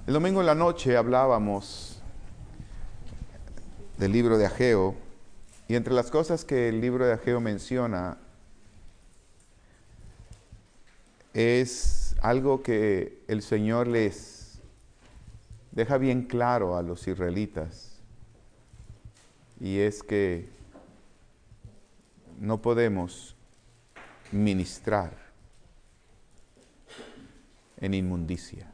El domingo en la noche hablábamos del libro de Ageo, y entre las cosas que el libro de Ageo menciona es algo que el Señor les deja bien claro a los israelitas, y es que no podemos ministrar en inmundicia.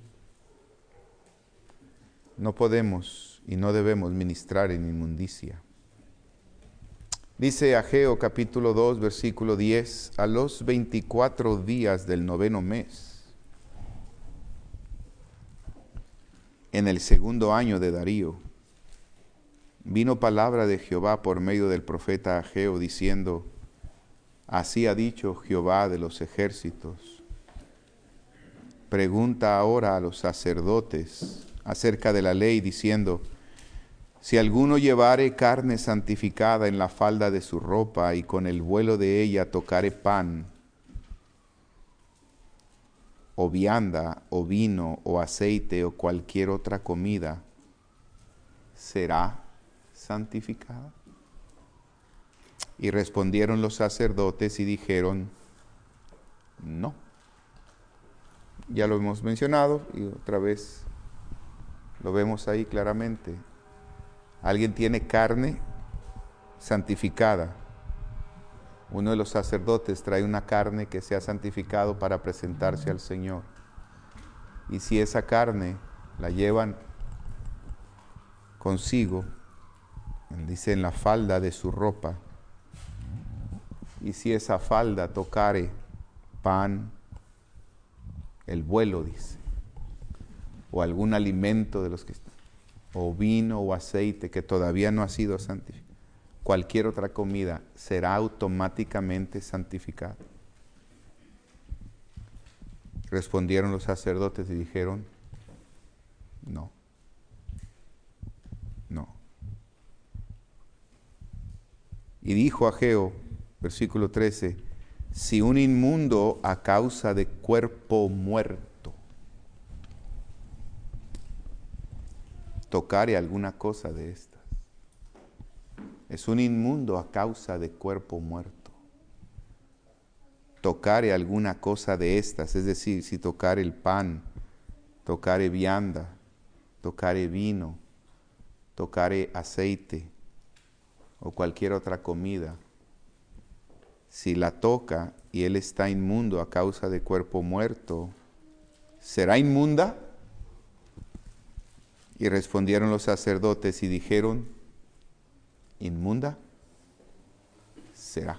No podemos y no debemos ministrar en inmundicia. Dice Ageo capítulo 2, versículo 10, a los 24 días del 9º mes, en el 2º año de Darío, vino palabra de Jehová por medio del profeta Ageo, diciendo: así ha dicho Jehová de los ejércitos, pregunta ahora a los sacerdotes acerca de la ley, diciendo: si alguno llevare carne santificada en la falda de su ropa, y con el vuelo de ella tocare pan, o vianda, o vino, o aceite, o cualquier otra comida, ¿será santificada? Y respondieron los sacerdotes y dijeron: no. Ya lo hemos mencionado y otra vez lo vemos ahí claramente. Alguien tiene carne santificada. Uno de los sacerdotes trae una carne que se ha santificado para presentarse al Señor. Y si esa carne la llevan consigo, dice, en la falda de su ropa, y si esa falda tocare pan, el vuelo, dice, o algún alimento de los que están, o vino o aceite que todavía no ha sido santificado, cualquier otra comida será automáticamente santificada. Respondieron los sacerdotes y dijeron: no, no. Y dijo Ageo, versículo 13, si un inmundo a causa de cuerpo muerto tocare alguna cosa de estas, es un inmundo a causa de cuerpo muerto, tocare alguna cosa de estas, es decir, si tocare el pan, tocare vianda, tocare vino, tocare aceite o cualquier otra comida, si la toca y él está inmundo a causa de cuerpo muerto, ¿será inmunda? Y respondieron los sacerdotes y dijeron: inmunda será.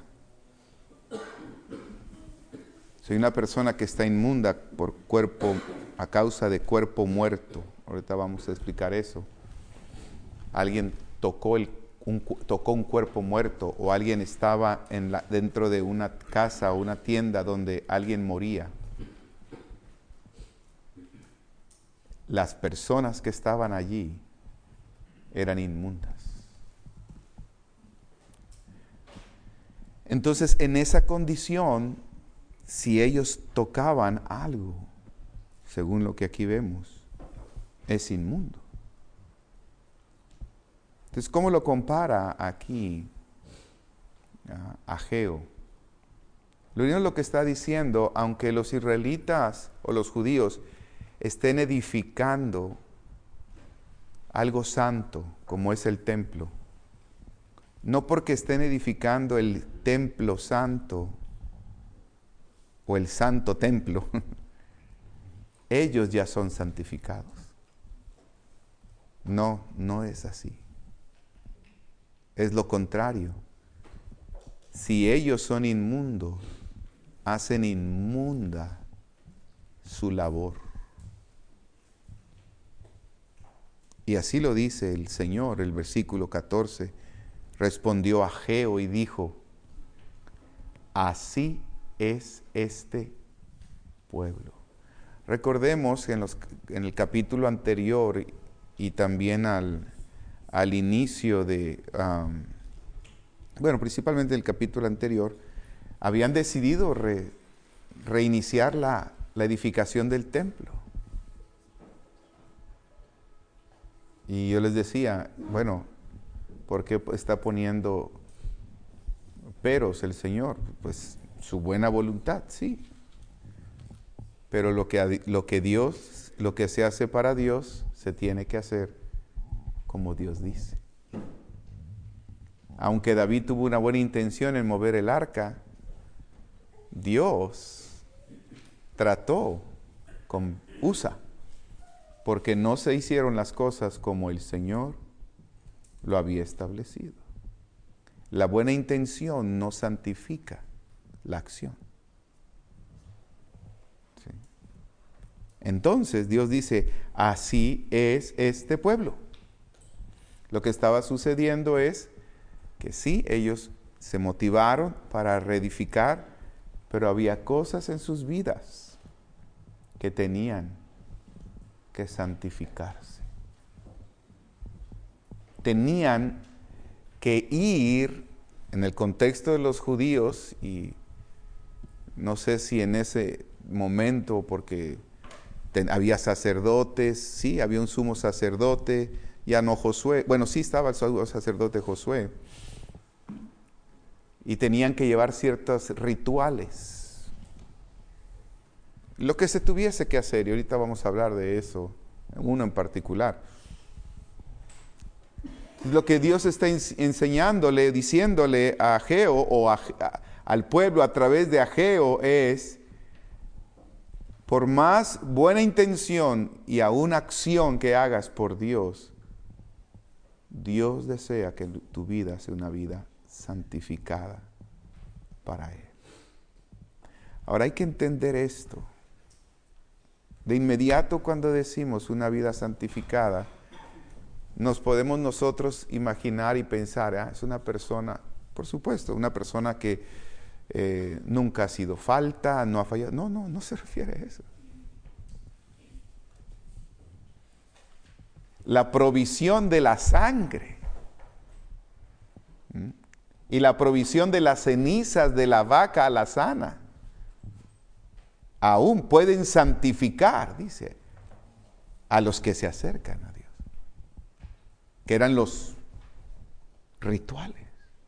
Si una persona que está inmunda por cuerpo, a causa de cuerpo muerto, ahorita vamos a explicar eso. Alguien tocó un cuerpo muerto, o alguien estaba dentro de una casa o una tienda donde alguien moría. Las personas que estaban allí eran inmundas. Entonces, en esa condición, si ellos tocaban algo, según lo que aquí vemos, es inmundo. Entonces, ¿cómo lo compara aquí Ageo? Lo que está diciendo, aunque los israelitas o los judíos estén edificando algo santo, como es el templo, no porque estén edificando el templo santo o el santo templo, ellos ya son santificados. No, no es así. Es lo contrario. Si ellos son inmundos, hacen inmunda su labor. Y así lo dice el Señor, el versículo 14. Respondió Ageo y dijo: así es este pueblo. Recordemos en el capítulo anterior y también al inicio de, principalmente el capítulo anterior, habían decidido reiniciar la edificación del templo. Y yo les decía, bueno, ¿por qué está poniendo peros el Señor? Pues su buena voluntad, sí. Pero lo que se hace para Dios, se tiene que hacer como Dios dice. Aunque David tuvo una buena intención en mover el arca, Dios trató con Usa, porque no se hicieron las cosas como el Señor lo había establecido. La buena intención no santifica la acción. ¿Sí? Entonces Dios dice, así es este pueblo. Lo que estaba sucediendo es que sí, ellos se motivaron para reedificar, pero había cosas en sus vidas que tenían que santificarse. Tenían que ir, en el contexto de los judíos, y no sé si en ese momento, porque había sacerdotes, sí, había un sumo sacerdote, ya no Josué, bueno, sí estaba el sumo sacerdote Josué, y tenían que llevar ciertos rituales. Lo que se tuviese que hacer, y ahorita vamos a hablar de eso, uno en particular. Lo que Dios está enseñándole, diciéndole a Ageo o al pueblo a través de Ageo es, por más buena intención y aún acción que hagas por Dios, Dios desea que tu vida sea una vida santificada para Él. Ahora hay que entender esto. De inmediato cuando decimos una vida santificada, nos podemos nosotros imaginar y pensar, es una persona, por supuesto, una persona que nunca ha sido falta, no ha fallado. No se refiere a eso. La provisión de la sangre y la provisión de las cenizas de la vaca alazana aún pueden santificar, dice, a los que se acercan a Dios, que eran los rituales.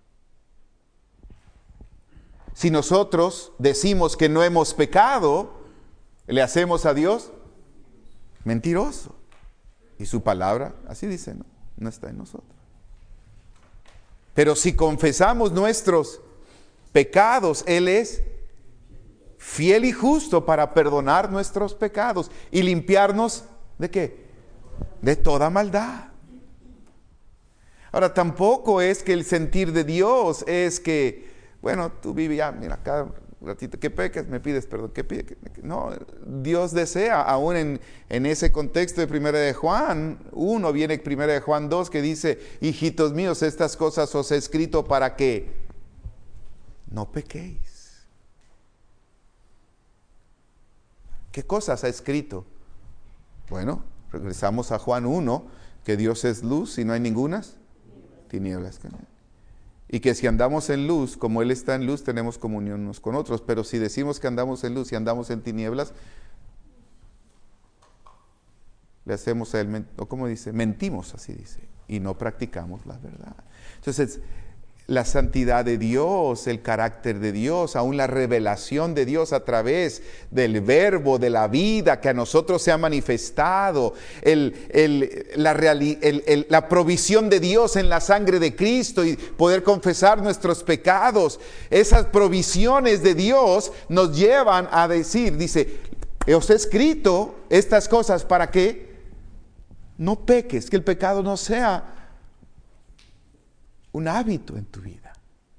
Si nosotros decimos que no hemos pecado, le hacemos a Dios mentiroso. Y su palabra, así dice, no está en nosotros. Pero si confesamos nuestros pecados, Él es fiel y justo para perdonar nuestros pecados y limpiarnos ¿de qué? De toda maldad. Ahora, tampoco es que el sentir de Dios es que, bueno, tú vives ya, mira, cada ratito que peques, me pides perdón, no, Dios desea, aún en ese contexto de 1 de Juan 1, viene 1 de Juan 2 que dice, hijitos míos, estas cosas os he escrito para que no pequéis. ¿Qué cosas ha escrito? Bueno, regresamos a Juan 1, que Dios es luz y no hay ningunas tinieblas con Él. Y que si andamos en luz, como Él está en luz, tenemos comunión unos con otros. Pero si decimos que andamos en luz y andamos en tinieblas, le hacemos a Él, o como dice, mentimos, así dice, y no practicamos la verdad. Entonces, la santidad de Dios, el carácter de Dios, aún la revelación de Dios a través del verbo, de la vida que a nosotros se ha manifestado, la provisión de Dios en la sangre de Cristo y poder confesar nuestros pecados. Esas provisiones de Dios nos llevan a decir, dice, os he escrito estas cosas para que no peques, que el pecado no sea un hábito en tu vida.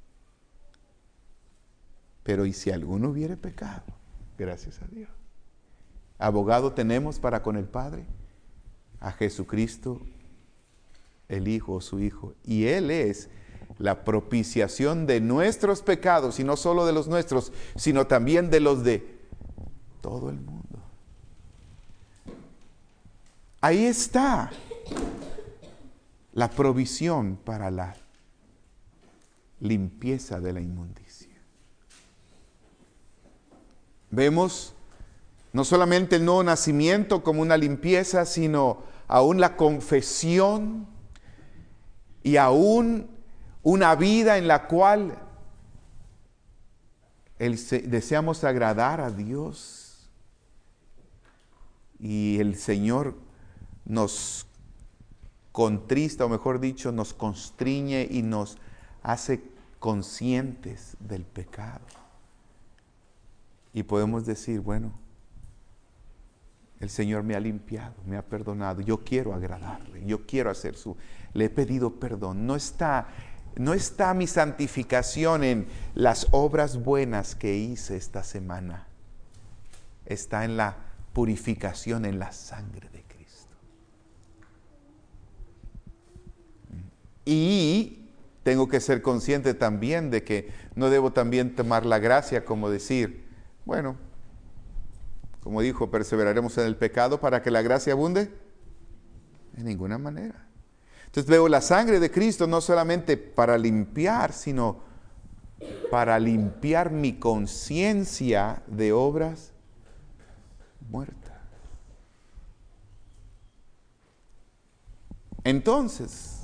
Pero ¿y si alguno hubiere pecado? Gracias a Dios. Abogado tenemos para con el Padre, a Jesucristo, el Hijo o su Hijo. Y Él es la propiciación de nuestros pecados, y no solo de los nuestros, sino también de los de todo el mundo. Ahí está la provisión para la limpieza de la inmundicia. Vemos No solamente el nuevo nacimiento como una limpieza, sino aún la confesión y aún una vida en la cual deseamos agradar a Dios. Y el Señor nos contrista, o mejor dicho, nos constriñe y nos hace conscientes del pecado. Y podemos decir, bueno, el Señor me ha limpiado, me ha perdonado, yo quiero agradarle, yo quiero hacer le he pedido perdón. No está mi santificación en las obras buenas que hice esta semana. Está en la purificación en la sangre de Cristo. Y tengo que ser consciente también de que no debo también tomar la gracia como decir, bueno, como dijo, perseveraremos en el pecado para que la gracia abunde. De ninguna manera. Entonces veo la sangre de Cristo no solamente para limpiar, sino para limpiar mi conciencia de obras muertas. Entonces,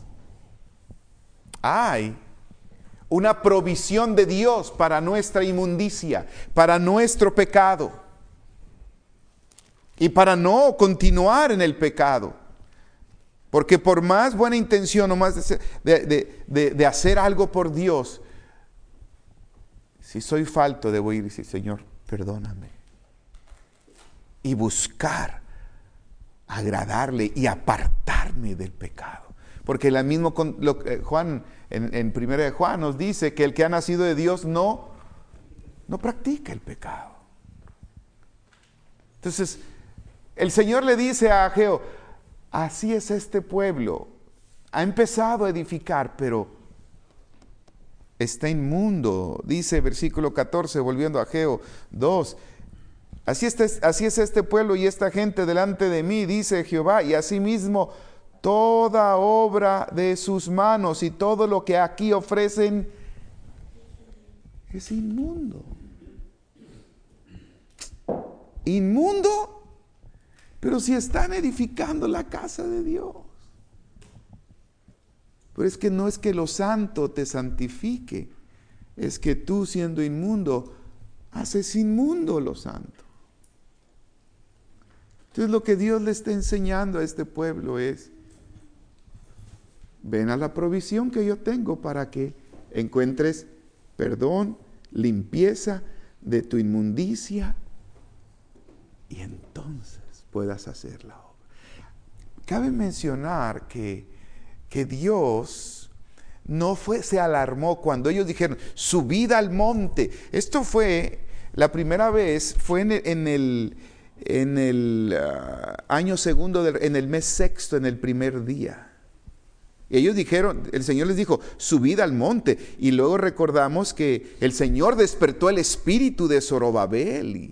hay una provisión de Dios para nuestra inmundicia, para nuestro pecado y para no continuar en el pecado. Porque por más buena intención o más de hacer algo por Dios, si soy falto, debo ir y decir, Señor, perdóname. Y buscar agradarle y apartarme del pecado. Porque la misma Juan, en 1 de Juan nos dice que el que ha nacido de Dios no practica el pecado. Entonces, el Señor le dice a Ageo, así es este pueblo, ha empezado a edificar, pero está inmundo. Dice versículo 14, volviendo a Ageo 2, así es este pueblo y esta gente delante de mí, dice Jehová, y asimismo toda obra de sus manos y todo lo que aquí ofrecen es inmundo. ¿Inmundo? Pero si están edificando la casa de Dios. Pero es que no es que lo santo te santifique, es que tú siendo inmundo, haces inmundo lo santo. Entonces lo que Dios le está enseñando a este pueblo es, ven a la provisión que yo tengo para que encuentres perdón, limpieza de tu inmundicia y entonces puedas hacer la obra. Cabe mencionar que Dios no se alarmó cuando ellos dijeron, subid al monte. Esto fue, la primera vez fue en el año segundo, en el mes sexto, en el primer día. Y ellos dijeron, el Señor les dijo, subid al monte. Y luego recordamos que el Señor despertó el espíritu de Zorobabel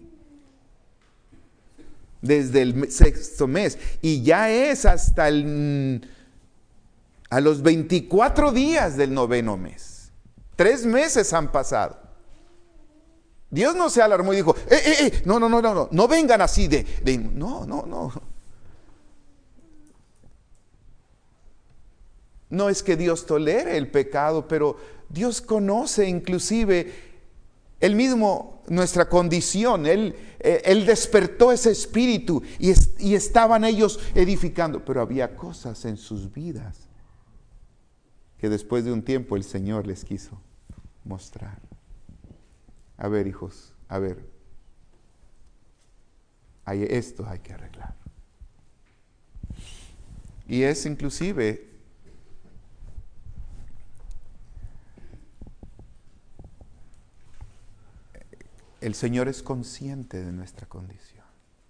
desde el sexto mes. Y ya es hasta a los 24 días del noveno mes. 3 meses han pasado. Dios no se alarmó y dijo, no vengan así no. No es que Dios tolere el pecado, pero Dios conoce inclusive Él mismo nuestra condición. Él despertó ese espíritu y estaban ellos edificando. Pero había cosas en sus vidas que después de un tiempo el Señor les quiso mostrar. A ver, hijos, a ver. Esto hay que arreglar. Y es inclusive el Señor es consciente de nuestra condición.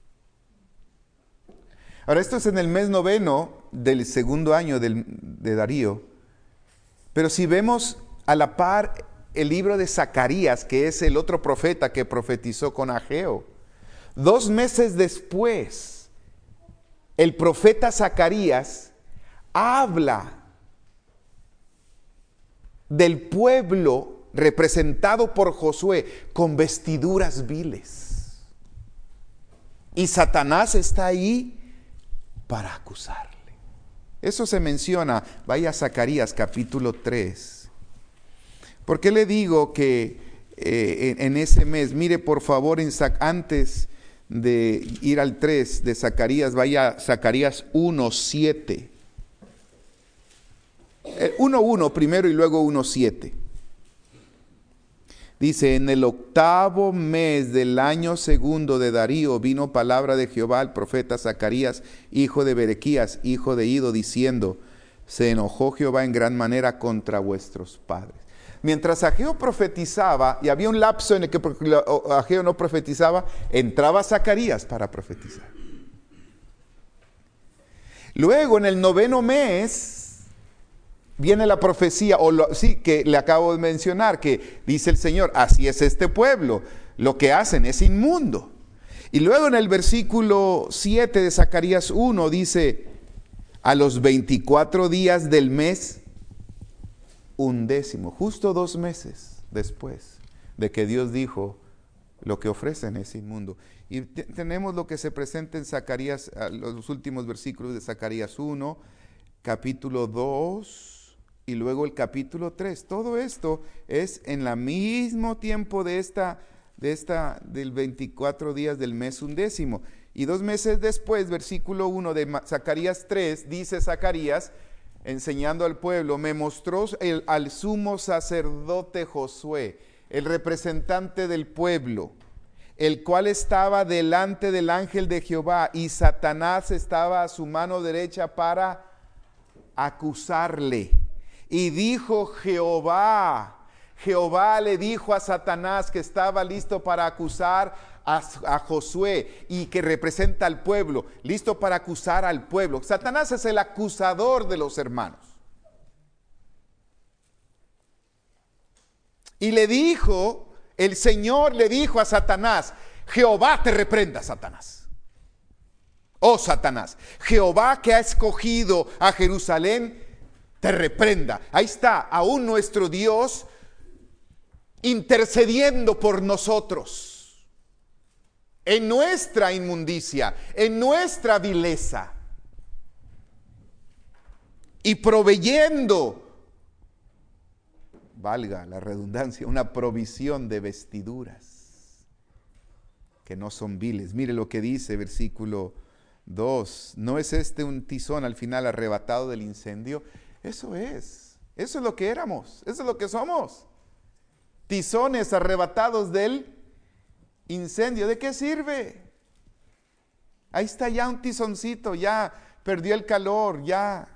Ahora, esto es en el mes noveno del segundo año de Darío. Pero si vemos a la par el libro de Zacarías, que es el otro profeta que profetizó con Ageo, 2 meses después, el profeta Zacarías habla del pueblo representado por Josué con vestiduras viles. Y Satanás está ahí para acusarle. Eso se menciona, vaya a Zacarías capítulo 3. ¿Por qué le digo que en ese mes, mire por favor, antes de ir al 3 de Zacarías, vaya a Zacarías 1:7. 1:1 primero y luego 1:7. Dice, en el 8º mes del año segundo de Darío vino palabra de Jehová al profeta Zacarías, hijo de Berequías, hijo de Ido, diciendo, se enojó Jehová en gran manera contra vuestros padres. Mientras Ageo profetizaba, y había un lapso en el que Ageo no profetizaba, entraba Zacarías para profetizar. Luego, en el 9º mes, viene la profecía, que le acabo de mencionar, que dice el Señor, así es este pueblo, lo que hacen es inmundo. Y luego en el versículo 7 de Zacarías 1 dice, a los 24 días del mes 11, justo 2 meses después de que Dios dijo, lo que ofrecen es inmundo. Y tenemos lo que se presenta en Zacarías, los últimos versículos de Zacarías 1, capítulo 2, y luego el capítulo 3. Todo esto es en el mismo tiempo del 24 días del mes 11. Y 2 meses después, versículo 1 de Zacarías 3, dice Zacarías, enseñando al pueblo, me mostró al sumo sacerdote Josué, el representante del pueblo, el cual estaba delante del ángel de Jehová, y Satanás estaba a su mano derecha para acusarle. Y dijo Jehová le dijo a Satanás que estaba listo para acusar a Josué, y que representa al pueblo, listo para acusar al pueblo. Satanás es el acusador de los hermanos. Y el Señor le dijo a Satanás, Jehová te reprenda, Satanás. Oh Satanás, Jehová que ha escogido a Jerusalén, te reprenda. Ahí está, aún nuestro Dios intercediendo por nosotros, en nuestra inmundicia, en nuestra vileza, y proveyendo, valga la redundancia, una provisión de vestiduras que no son viles. Mire lo que dice versículo 2, ¿no es este un tizón al final arrebatado del incendio? Eso es lo que éramos, eso es lo que somos. Tizones arrebatados del incendio. ¿De qué sirve? Ahí está ya un tizoncito, ya perdió el calor, ya.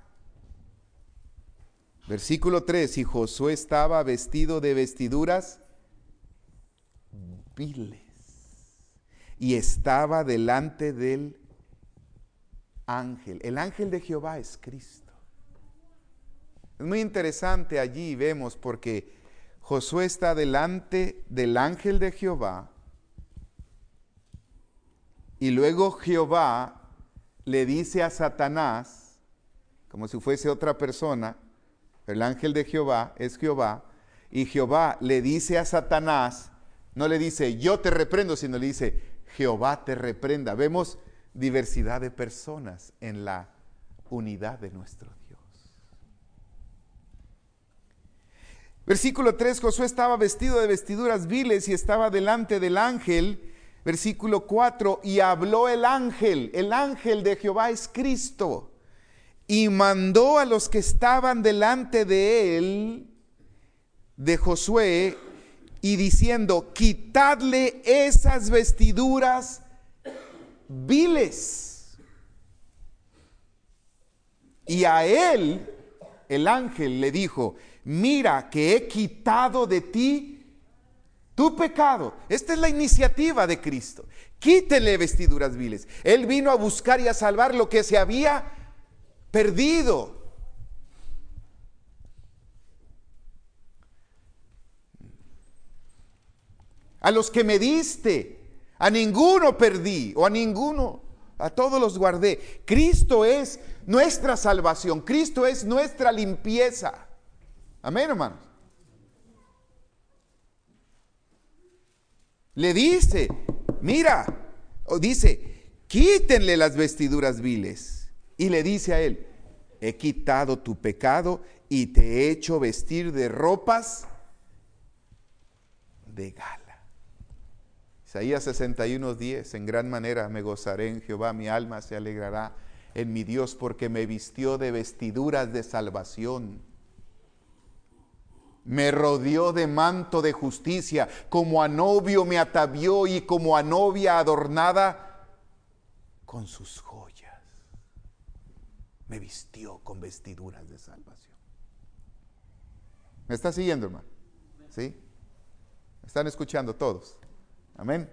Versículo 3, y Josué estaba vestido de vestiduras viles, y estaba delante del ángel. El ángel de Jehová es Cristo. Es muy interesante, allí vemos, porque Josué está delante del ángel de Jehová, y luego Jehová le dice a Satanás, como si fuese otra persona, el ángel de Jehová es Jehová, y Jehová le dice a Satanás, no le dice yo te reprendo, sino le dice Jehová te reprenda. Vemos diversidad de personas en la unidad de nuestro Dios. Versículo 3, Josué estaba vestido de vestiduras viles y estaba delante del ángel. Versículo 4, y habló el ángel de Jehová es Cristo, y mandó a los que estaban delante de él, de Josué, y diciendo, quitadle esas vestiduras viles. Y a él, el ángel le dijo, mira que he quitado de ti tu pecado. Esta es la iniciativa de Cristo. Quítele vestiduras viles. Él vino a buscar y a salvar lo que se había perdido. A los que me diste, a ninguno perdí, a todos los guardé. Cristo es nuestra salvación. Cristo es nuestra limpieza. Amén, hermanos. Le dice, mira, dice, quítenle las vestiduras viles. Y le dice a él, he quitado tu pecado y te he hecho vestir de ropas de gala. Isaías 61:10, en gran manera me gozaré en Jehová, mi alma se alegrará en mi Dios, porque me vistió de vestiduras de salvación. Me rodeó de manto de justicia, como a novio me atavió y como a novia adornada con sus joyas. Me vistió con vestiduras de salvación. ¿Me está siguiendo, hermano? ¿Sí? ¿Me están escuchando todos? Amén.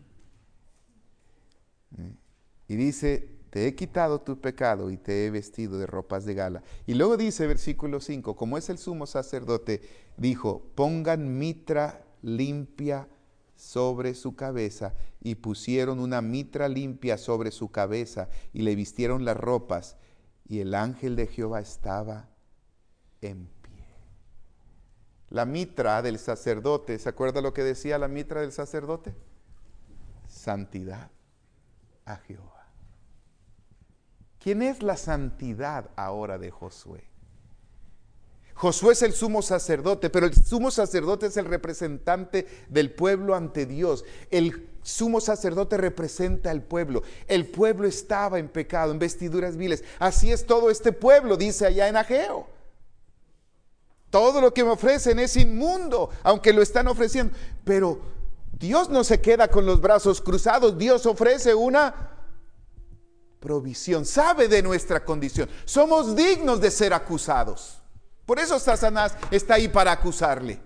Y dice, te he quitado tu pecado y te he vestido de ropas de gala. Y luego dice, versículo 5, como es el sumo sacerdote, dijo, pongan mitra limpia sobre su cabeza. Y pusieron una mitra limpia sobre su cabeza y le vistieron las ropas. Y el ángel de Jehová estaba en pie. La mitra del sacerdote, ¿se acuerda lo que decía la mitra del sacerdote? Santidad a Jehová. ¿Quién es la santidad ahora de Josué? Josué es el sumo sacerdote, pero el sumo sacerdote es el representante del pueblo ante Dios. El sumo sacerdote representa al pueblo. El pueblo estaba en pecado, en vestiduras viles. Así es todo este pueblo, dice allá en Ageo. Todo lo que me ofrecen es inmundo, aunque lo están ofreciendo. Pero Dios no se queda con los brazos cruzados. Dios ofrece una provisión, sabe de nuestra condición. Somos dignos de ser acusados. Por eso Satanás está ahí para acusarle.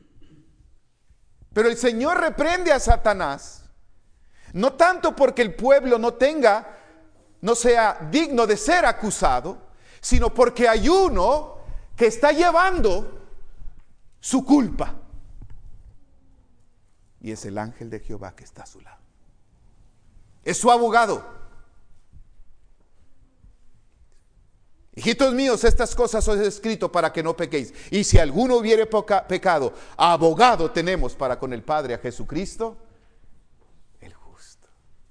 Pero el Señor reprende a Satanás, no tanto porque el pueblo no sea digno de ser acusado, sino porque hay uno que está llevando su culpa. Y es el ángel de Jehová que está a su lado. Es su abogado. Hijitos míos, estas cosas os he escrito para que no pequéis. Y si alguno hubiere pecado, abogado tenemos para con el Padre, a Jesucristo, el justo.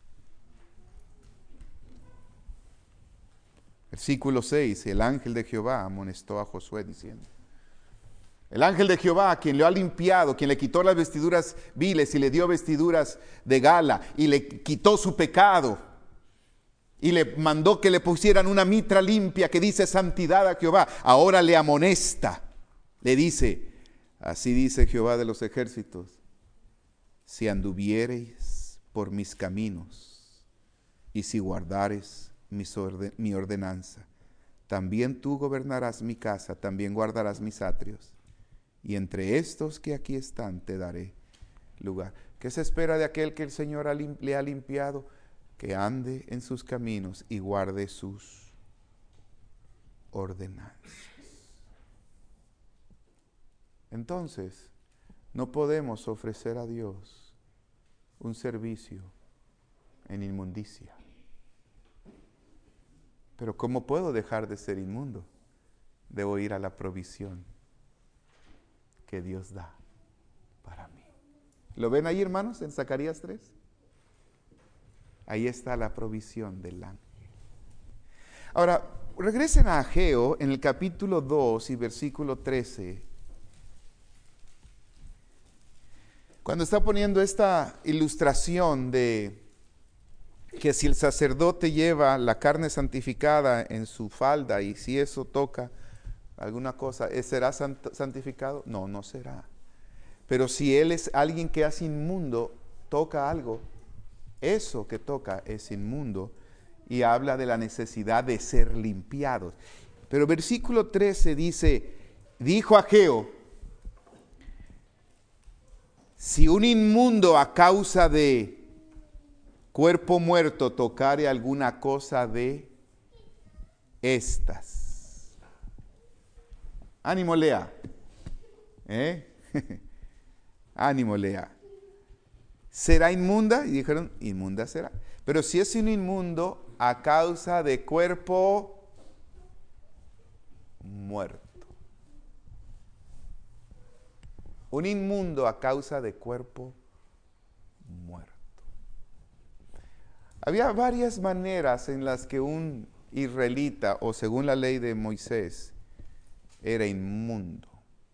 Versículo 6, el ángel de Jehová amonestó a Josué diciendo, el ángel de Jehová, quien lo ha limpiado, quien le quitó las vestiduras viles y le dio vestiduras de gala y le quitó su pecado, y le mandó que le pusieran una mitra limpia que dice santidad a Jehová. Ahora le amonesta, le dice, así dice Jehová de los ejércitos, si anduviereis por mis caminos y si guardares mi ordenanza, también tú gobernarás mi casa, también guardarás mis atrios, y entre estos que aquí están te daré lugar. ¿Qué se espera de aquel que el Señor le ha limpiado? Que ande en sus caminos y guarde sus ordenanzas. Entonces, no podemos ofrecer a Dios un servicio en inmundicia. Pero ¿cómo puedo dejar de ser inmundo? Debo ir a la provisión que Dios da para mí. ¿Lo ven ahí, hermanos, en Zacarías 3? Ahí está la provisión del ángel. Ahora, regresen a Ageo en el capítulo 2 y versículo 13. Cuando está poniendo esta ilustración de que si el sacerdote lleva la carne santificada en su falda y si eso toca alguna cosa, ¿será santificado? No, no será. Pero si él es alguien que es inmundo, toca algo, eso que toca es inmundo y habla de la necesidad de ser limpiados. Pero versículo 13 dice, dijo Ageo, si un inmundo a causa de cuerpo muerto tocare alguna cosa de estas. Ánimo, Lea. Ánimo, Lea. ¿Será inmunda? Y dijeron, inmunda será. Pero si es un inmundo a causa de cuerpo muerto. Un inmundo a causa de cuerpo muerto. Había varias maneras en las que un israelita, o según la ley de Moisés, era inmundo.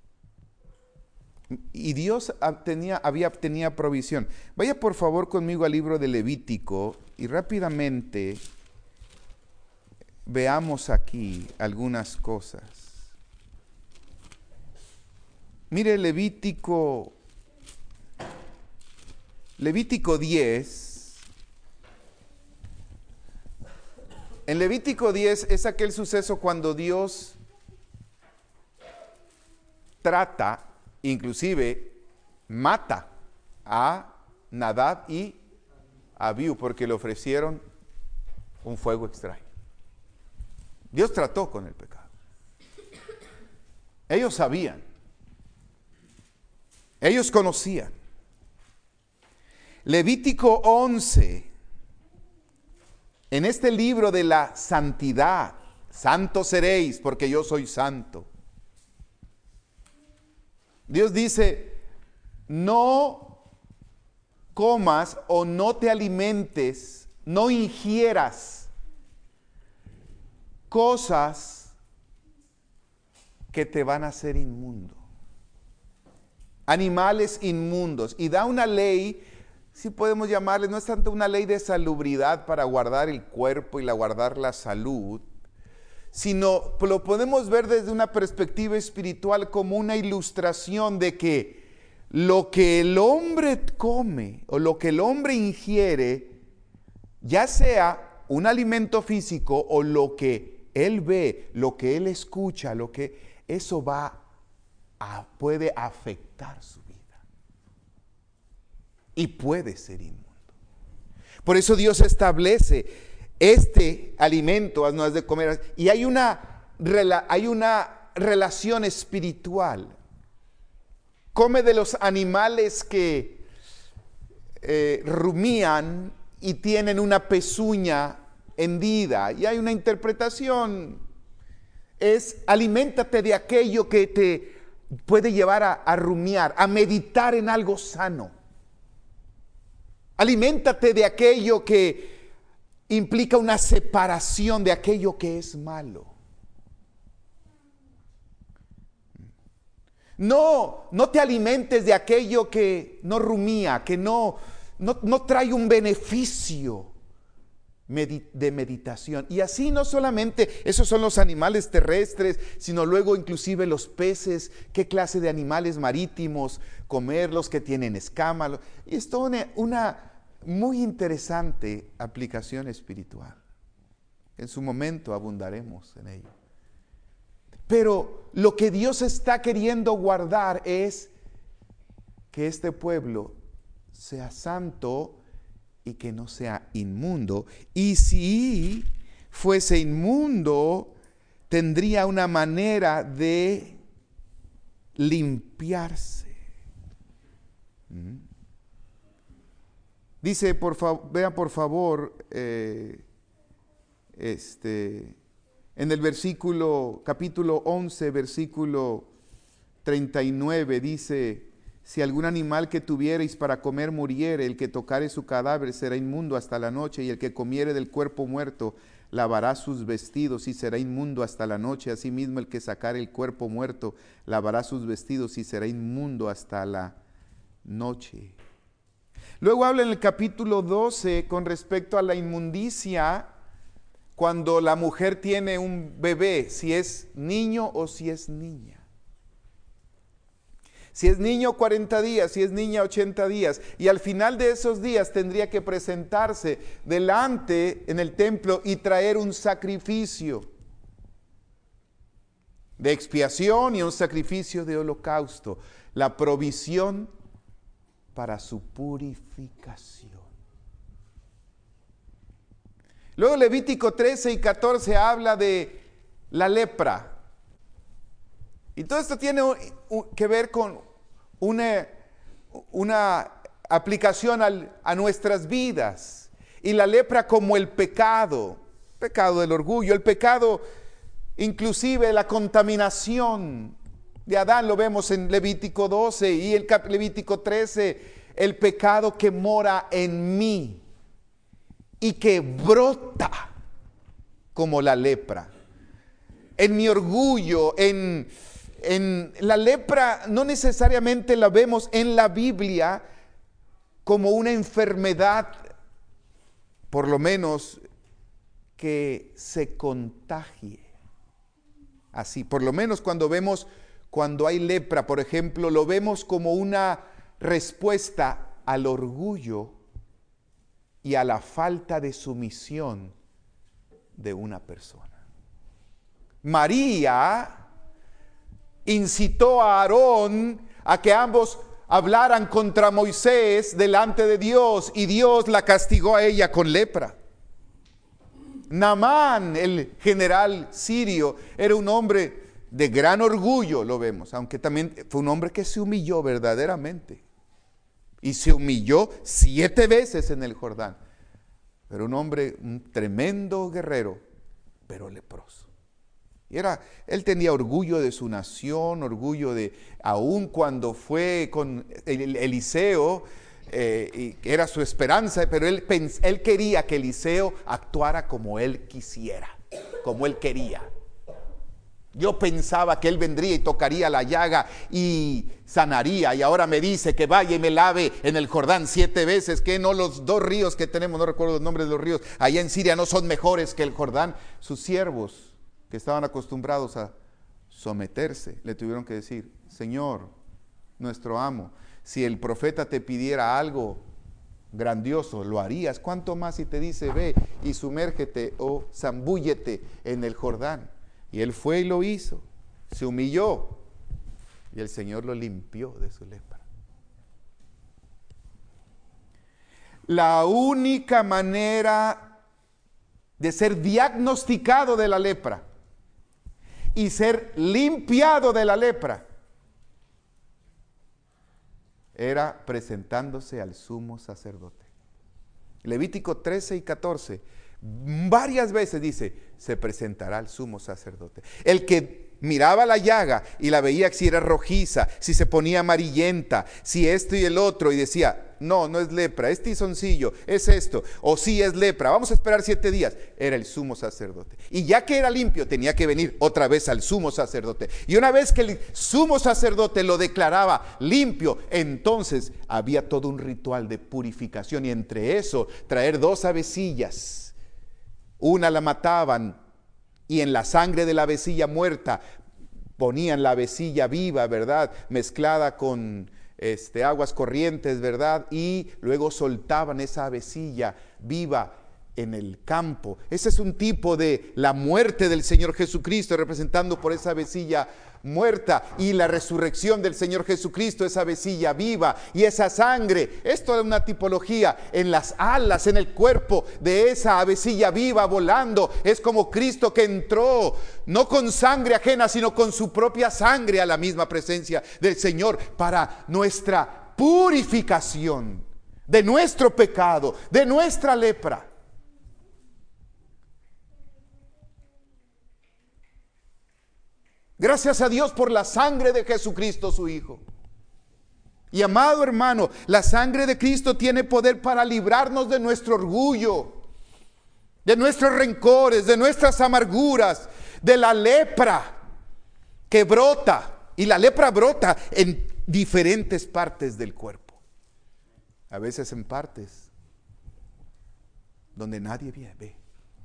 Y Dios tenía provisión. Vaya por favor conmigo al libro de Levítico y rápidamente veamos aquí algunas cosas. Mire Levítico 10. En Levítico 10 es aquel suceso cuando Dios trata, inclusive mata a Nadab y Abiú porque le ofrecieron un fuego extraño. Dios trató con el pecado. Ellos sabían. Ellos conocían. Levítico 11, en este libro de la santidad, santos seréis porque yo soy santo. Dios dice, no comas o no te alimentes, no ingieras cosas que te van a hacer inmundo. Animales inmundos. Y da una ley, si podemos llamarle, no es tanto una ley de salubridad para guardar el cuerpo y guardar la salud, sino lo podemos ver desde una perspectiva espiritual como una ilustración de que lo que el hombre come o lo que el hombre ingiere, ya sea un alimento físico o lo que él ve, lo que él escucha, eso puede afectar su vida y puede ser inmundo. Por eso Dios establece este alimento, no has de comer, y hay una relación espiritual. Come de los animales que rumían y tienen una pezuña hendida, y hay una interpretación, es aliméntate de aquello que te puede llevar a rumiar, a meditar en algo sano. Aliméntate de aquello que implica una separación de aquello que es malo. No te alimentes de aquello que no rumía, que no trae un beneficio de meditación. Y así no solamente, esos son los animales terrestres, sino luego inclusive los peces, qué clase de animales marítimos comerlos, que tienen escamas. Y esto es una muy interesante aplicación espiritual. En su momento abundaremos en ello. Pero lo que Dios está queriendo guardar es que este pueblo sea santo y que no sea inmundo. Y si fuese inmundo, tendría una manera de limpiarse. Dice, vean por favor, en el capítulo 11, versículo 39, dice, si algún animal que tuviereis para comer muriere, el que tocare su cadáver será inmundo hasta la noche, y el que comiere del cuerpo muerto lavará sus vestidos y será inmundo hasta la noche. Asimismo, el que sacare el cuerpo muerto lavará sus vestidos y será inmundo hasta la noche. Luego habla en el capítulo 12 con respecto a la inmundicia cuando la mujer tiene un bebé, si es niño o si es niña. Si es niño 40 días, si es niña 80 días. Y al final de esos días tendría que presentarse delante en el templo y traer un sacrificio de expiación y un sacrificio de holocausto. La provisión para su purificación. Luego Levítico 13 y 14 habla de la lepra. Y todo esto tiene que ver con una aplicación a nuestras vidas. Y la lepra como el pecado del orgullo, el pecado inclusive la contaminación de Adán, lo vemos en Levítico 12 y el Levítico 13, el pecado que mora en mí. y que brota como la lepra. En mi orgullo, en la lepra no necesariamente la vemos en la Biblia como una enfermedad, por lo menos que se contagie. Así, por lo menos cuando hay lepra, por ejemplo, lo vemos como una respuesta al orgullo y a la falta de sumisión de una persona. María incitó a Aarón a que ambos hablaran contra Moisés delante de Dios, y Dios la castigó a ella con lepra. Naamán, el general sirio, era un hombre de gran orgullo, lo vemos, aunque también fue un hombre que se humilló verdaderamente. Y se humilló 7 veces en el Jordán. Pero un hombre, un tremendo guerrero, pero leproso. Y él tenía orgullo de su nación, orgullo de, aun cuando fue con Eliseo, y era su esperanza, pero él quería que Eliseo actuara como él quisiera, como él quería. Yo pensaba que él vendría y tocaría la llaga y sanaría, y ahora me dice que vaya y me lave en el Jordán 7 veces, que no, los 2 ríos que tenemos, no recuerdo los nombres de los ríos, allá en Siria no son mejores que el Jordán. Sus siervos, que estaban acostumbrados a someterse, le tuvieron que decir: Señor, nuestro amo, si el profeta te pidiera algo grandioso, lo harías. ¿Cuánto más si te dice: ve y sumérgete o zambúllete en el Jordán? Y él fue y lo hizo, se humilló, y el Señor lo limpió de su lepra. La única manera de ser diagnosticado de la lepra y ser limpiado de la lepra era presentándose al sumo sacerdote. Levítico 13 y 14, varias veces dice: se presentará al sumo sacerdote. El que miraba la llaga y la veía si era rojiza, si se ponía amarillenta, si esto y el otro, y decía: no, no es lepra, es tizoncillo, es esto, o sí es lepra, vamos a esperar 7 días, era el sumo sacerdote. Y ya que era limpio, tenía que venir otra vez al sumo sacerdote. Y una vez que el sumo sacerdote lo declaraba limpio, entonces había todo un ritual de purificación, y entre eso, traer 2 avecillas. Una la mataban, y en la sangre de la avecilla muerta ponían la avecilla viva, ¿verdad?, mezclada con aguas corrientes, ¿verdad?, y luego soltaban esa avecilla viva en el campo. Ese es un tipo de la muerte del Señor Jesucristo, representando por esa avecilla muerta, y la resurrección del Señor Jesucristo, esa avecilla viva, y esa sangre. Esto es una tipología en las alas, en el cuerpo de esa avecilla viva volando. Es como Cristo, que entró no con sangre ajena, sino con su propia sangre a la misma presencia del Señor, para nuestra purificación de nuestro pecado, de nuestra lepra. Gracias a Dios por la sangre de Jesucristo, su Hijo. Y amado hermano, la sangre de Cristo tiene poder para librarnos de nuestro orgullo, de nuestros rencores, de nuestras amarguras, de la lepra que brota. Y la lepra brota en diferentes partes del cuerpo. A veces en partes donde nadie ve.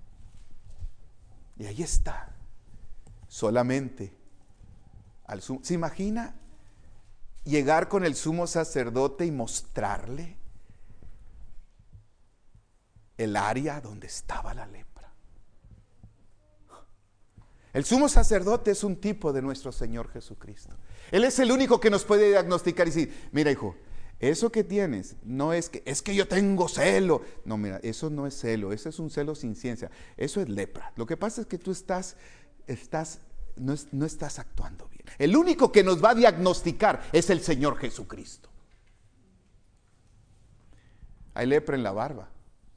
Y ahí está. Solamente al sumo. ¿Se imagina llegar con el sumo sacerdote y mostrarle el área donde estaba la lepra? El sumo sacerdote es un tipo de nuestro Señor Jesucristo. Él es el único que nos puede diagnosticar y decir: mira, hijo, eso que tienes no es que yo tengo celo. No, mira, eso no es celo, eso es un celo sin ciencia, eso es lepra. Lo que pasa es que tú no estás actuando bien. El único que nos va a diagnosticar es el Señor Jesucristo. Hay lepra en la barba.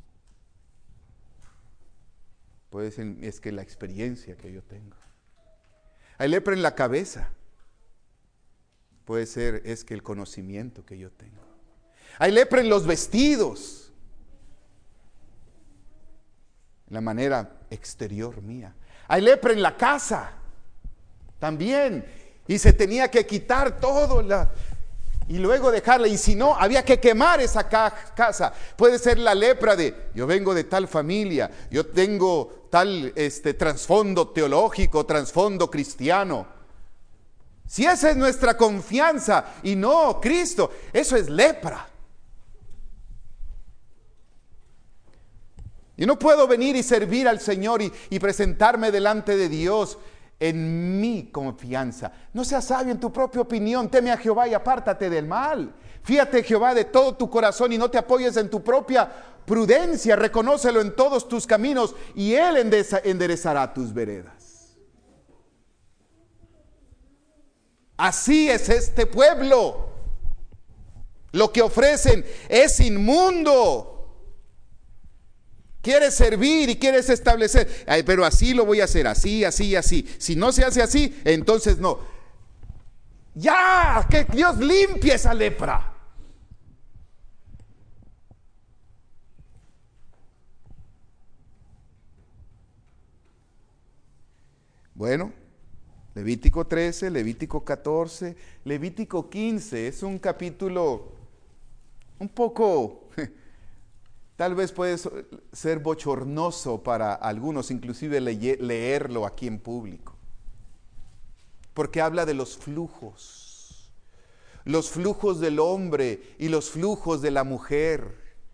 Puede ser, es que la experiencia que yo tengo. Hay lepra en la cabeza. Puede ser, es que el conocimiento que yo tengo. Hay lepra en los vestidos. la manera exterior mía. Hay lepra en la casa también, y se tenía que quitar todo y luego dejarla, y si no, había que quemar esa casa. Puede ser la lepra de, yo vengo de tal familia, yo tengo tal trasfondo teológico, trasfondo cristiano. Si esa es nuestra confianza y no Cristo, eso es lepra. Yo no puedo venir y servir al Señor y presentarme delante de Dios en mi confianza. No seas sabio en tu propia opinión. Teme a Jehová y apártate del mal. Fíate Jehová de todo tu corazón y no te apoyes en tu propia prudencia. Reconócelo en todos tus caminos y Él enderezará tus veredas. Así es este pueblo. Lo que ofrecen es inmundo. Quieres servir y quieres establecer, pero así lo voy a hacer, así, así, así. Si no se hace así, entonces no. Ya, que Dios limpie esa lepra. Bueno, Levítico 13, Levítico 14, Levítico 15, es un capítulo un poco... Tal vez puede ser bochornoso para algunos, inclusive leerlo aquí en público. Porque habla de los flujos del hombre y los flujos de la mujer.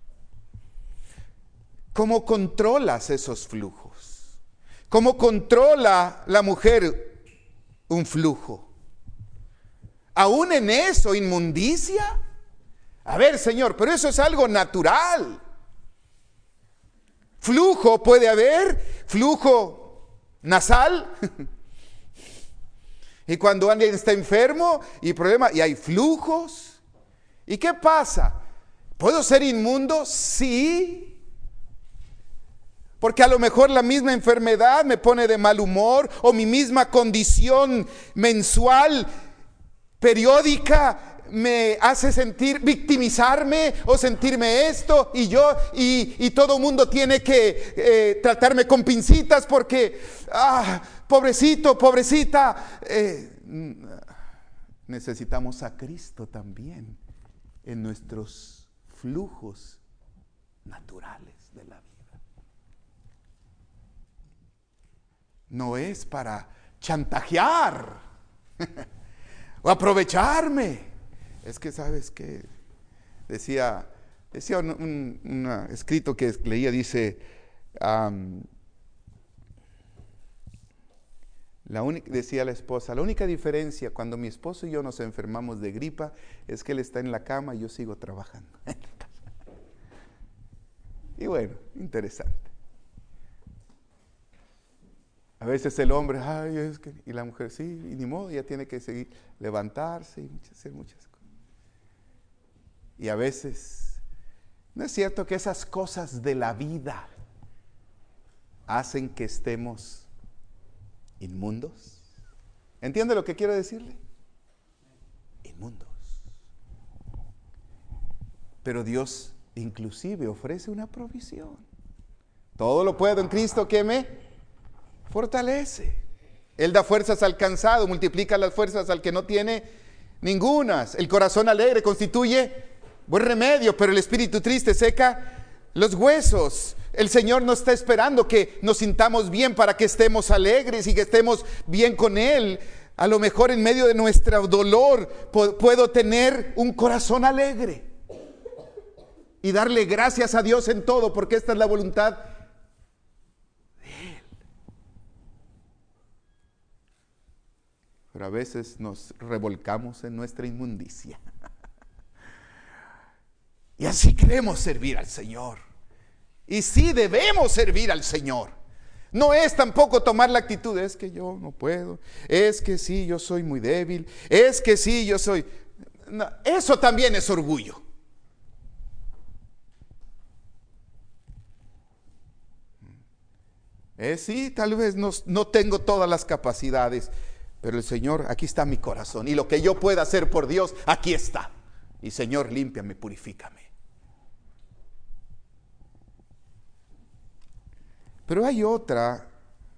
¿Cómo controlas esos flujos? ¿Cómo controla la mujer un flujo? ¿Aún en eso, inmundicia? A ver, Señor, pero eso es algo natural. Flujo puede haber, flujo nasal. Y cuando alguien está enfermo y problema, y hay flujos. ¿Y qué pasa? ¿Puedo ser inmundo? Sí. Porque a lo mejor la misma enfermedad me pone de mal humor, o mi misma condición mensual, periódica, me hace victimizarme o sentirme esto, y todo el mundo tiene que tratarme con pincitas porque, pobrecito, pobrecita. Necesitamos a Cristo también en nuestros flujos naturales de la vida. No es para chantajear o aprovecharme. Es que, ¿sabes qué? Decía un escrito que leía, dice, decía la esposa, la única diferencia cuando mi esposo y yo nos enfermamos de gripa es que él está en la cama y yo sigo trabajando. Y bueno, interesante. A veces el hombre, y la mujer, sí, y ni modo, ya tiene que seguir, levantarse y hacer muchas cosas. Y a veces, ¿no es cierto que esas cosas de la vida hacen que estemos inmundos? ¿Entiende lo que quiero decirle? Inmundos. Pero Dios inclusive ofrece una provisión. Todo lo puedo en Cristo que me fortalece. Él da fuerzas al cansado, multiplica las fuerzas al que no tiene ningunas. El corazón alegre constituye buen remedio, pero el espíritu triste seca los huesos. El Señor no está esperando que nos sintamos bien para que estemos alegres y que estemos bien con Él. A lo mejor en medio de nuestro dolor puedo tener un corazón alegre y darle gracias a Dios en todo, porque esta es la voluntad de Él. Pero a veces nos revolcamos en nuestra inmundicia. Y así queremos servir al Señor. Y sí debemos servir al Señor. No es tampoco tomar la actitud, es que yo no puedo, es que sí, yo soy muy débil, es que sí, yo soy... No, eso también es orgullo. Sí, tal vez no tengo todas las capacidades, pero el Señor, aquí está mi corazón. Y lo que yo pueda hacer por Dios, aquí está. Y Señor, límpiame, purifícame. Pero hay otra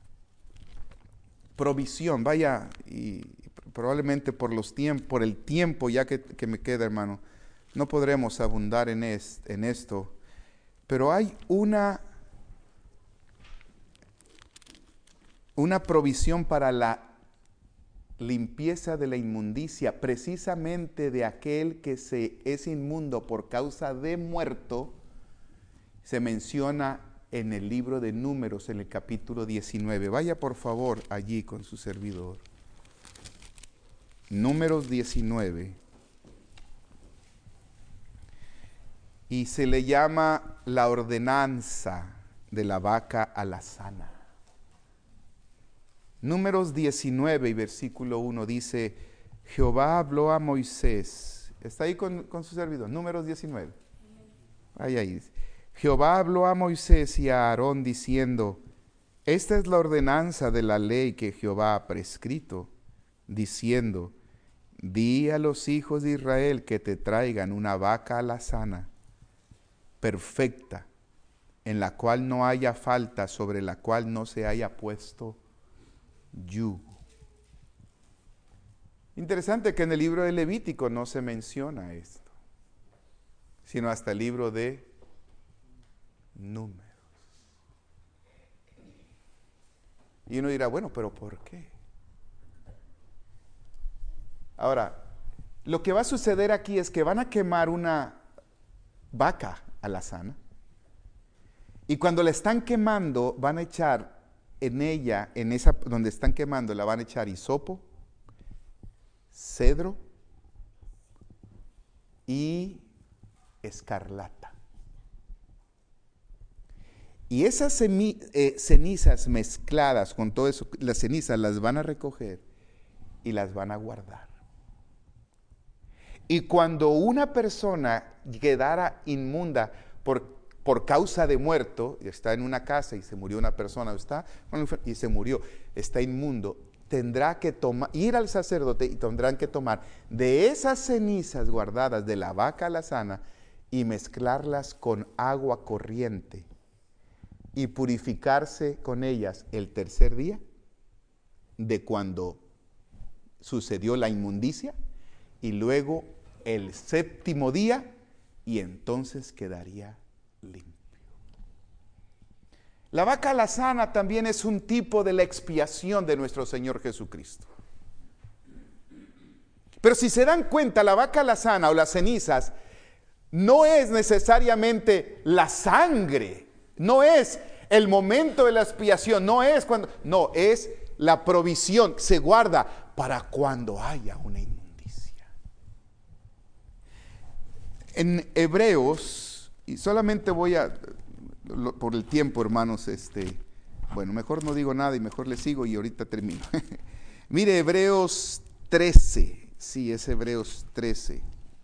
provisión, vaya, y probablemente por el tiempo ya que me queda, hermano, no podremos abundar en esto, pero hay una provisión para la limpieza de la inmundicia, precisamente de aquel que es inmundo por causa de muerto. Se menciona en el libro de Números, en el capítulo 19. Vaya por favor allí con su servidor. Números 19. Y se le llama la ordenanza de la vaca alazana. Números 19 y versículo 1 dice: Jehová habló a Moisés. ¿Está ahí con su servidor? Números 19. Ahí. Jehová habló a Moisés y a Aarón diciendo: esta es la ordenanza de la ley que Jehová ha prescrito, diciendo: di a los hijos de Israel que te traigan una vaca alazana, perfecta, en la cual no haya falta, sobre la cual no se haya puesto yugo. Interesante que en el libro de Levítico no se menciona esto, sino hasta el libro de Números. Y uno dirá, bueno, pero ¿por qué? Ahora, lo que va a suceder aquí es que van a quemar una vaca alazana, y cuando la están quemando van a echar en ella, en esa donde están quemando, la van a echar hisopo, cedro y escarlata. Y esas cenizas mezcladas con todo eso, las cenizas las van a recoger y las van a guardar. Y cuando una persona quedara inmunda por causa de muerto, está en una casa y se murió una persona, y se murió, está inmundo, tendrá que ir al sacerdote y tendrán que tomar de esas cenizas guardadas de la vaca alazana y mezclarlas con agua corriente y purificarse con ellas el tercer día de cuando sucedió la inmundicia, y luego el séptimo día, y entonces quedaría limpio. La vaca alazana también es un tipo de la expiación de nuestro Señor Jesucristo. Pero si se dan cuenta, la vaca alazana o las cenizas no es necesariamente la sangre, no es el momento de la expiación, no es la provisión, se guarda para cuando haya una inmundicia. En Hebreos, y solamente voy a, por el tiempo, hermanos, bueno, mejor no digo nada y mejor le sigo y ahorita termino. Mire, Hebreos 13, sí, es Hebreos 13.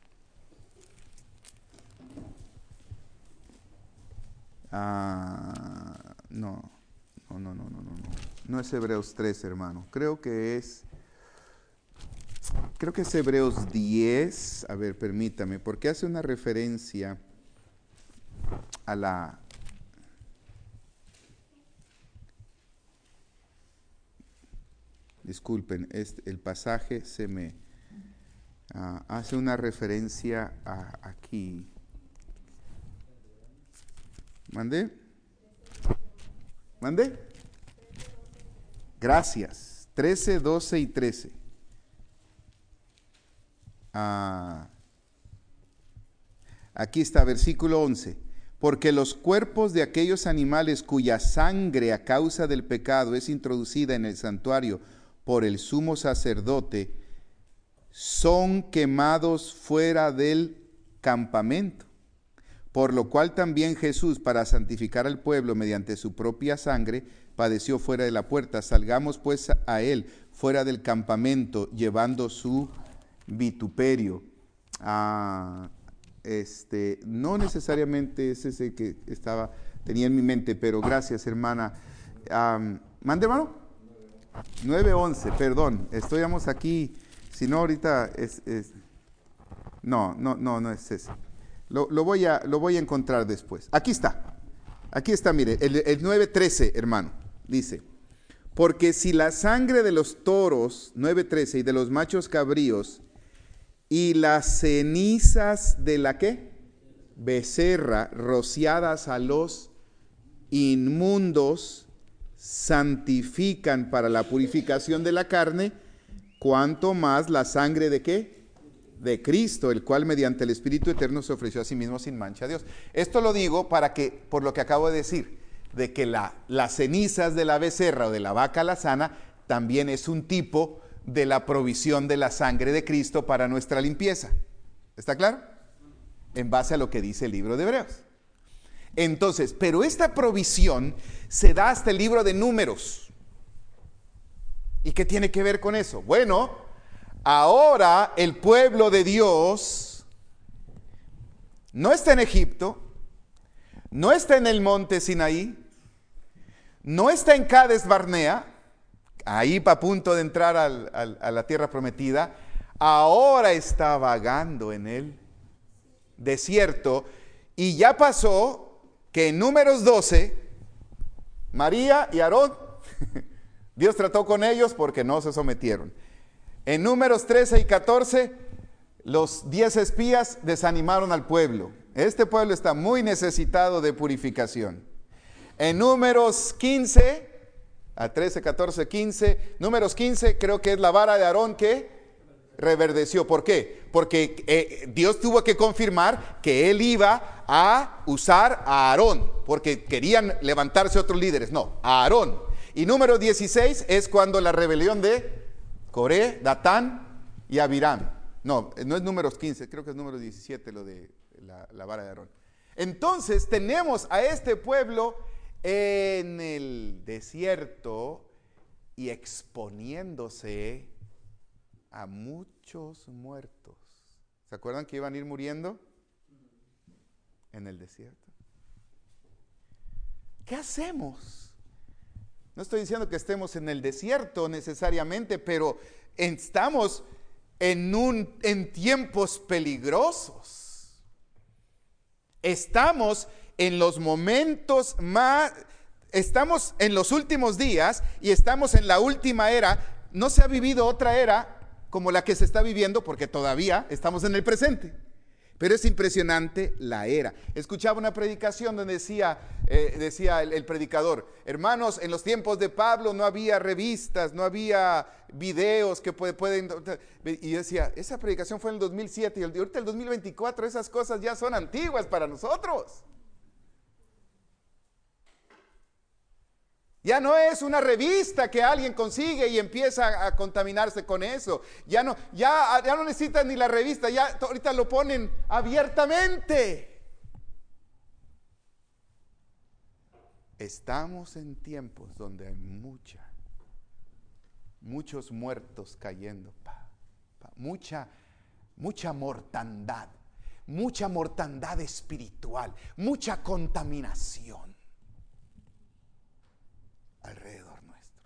No es Hebreos 13, hermano. Creo que es Hebreos 10. A ver, permítame, porque hace una referencia a la... Disculpen, el pasaje se me hace una referencia aquí. ¿Mandé? Gracias. 13, 12 y 13. Aquí está, versículo 11. Porque los cuerpos de aquellos animales cuya sangre a causa del pecado es introducida en el santuario por el sumo sacerdote, son quemados fuera del campamento. Por lo cual también Jesús, para santificar al pueblo mediante su propia sangre, padeció fuera de la puerta. Salgamos pues a él fuera del campamento, llevando su vituperio. No necesariamente es ese que tenía en mi mente, pero gracias, hermana. ¿Mande, hermano? 9:11, perdón, estamos aquí, si no ahorita no es ese. Lo voy a encontrar después. Aquí está. Aquí está, mire, el 9:13, hermano, dice, porque si la sangre de los toros, 9:13, y de los machos cabríos, y las cenizas de la ¿qué? Becerra, rociadas a los inmundos, santifican para la purificación de la carne, cuanto más la sangre de ¿qué? De Cristo, el cual mediante el Espíritu Eterno se ofreció a sí mismo sin mancha a Dios. Esto lo digo para que, por lo que acabo de decir, de que las cenizas de la becerra o de la vaca alazana también es un tipo de la provisión de la sangre de Cristo para nuestra limpieza. ¿Está claro? En base a lo que dice el libro de Hebreos. Entonces, pero esta provisión se da hasta el libro de Números. ¿Y qué tiene que ver con eso? Bueno, ahora el pueblo de Dios no está en Egipto, no está en el monte Sinaí, no está en Cades Barnea, ahí a punto de entrar a la tierra prometida, ahora está vagando en el desierto. Y ya pasó que en Números 12, María y Aarón, Dios trató con ellos porque no se sometieron. En Números 13 y 14, los 10 espías desanimaron al pueblo. Este pueblo está muy necesitado de purificación. En Números 15, a 13, 14, 15, Números 15 creo que es la vara de Aarón que reverdeció. ¿Por qué? Porque Dios tuvo que confirmar que él iba a usar a Aarón, porque querían levantarse otros líderes. No, a Aarón. Y Número 16 es cuando la rebelión de Coré, Datán y Abiram. No es Números 15, creo que es Números 17 lo de la vara de Aarón. Entonces tenemos a este pueblo en el desierto y exponiéndose a muchos muertos. ¿Se acuerdan que iban a ir muriendo en el desierto? ¿Qué hacemos? No estoy diciendo que estemos en el desierto necesariamente, pero estamos en tiempos peligrosos. Estamos en los momentos más, estamos en los últimos días y estamos en la última era. No se ha vivido otra era como la que se está viviendo porque todavía estamos en el presente. Pero es impresionante la era. Escuchaba una predicación donde decía el predicador, hermanos, en los tiempos de Pablo no había revistas, no había videos que pueden... Y decía, esa predicación fue en el 2007 y ahorita el 2024 esas cosas ya son antiguas para nosotros. Ya no es una revista que alguien consigue y empieza a contaminarse con eso. Ya no necesitan ni la revista, ya ahorita lo ponen abiertamente. Estamos en tiempos donde hay muchos muertos cayendo, mucha mortandad espiritual, mucha contaminación alrededor nuestro.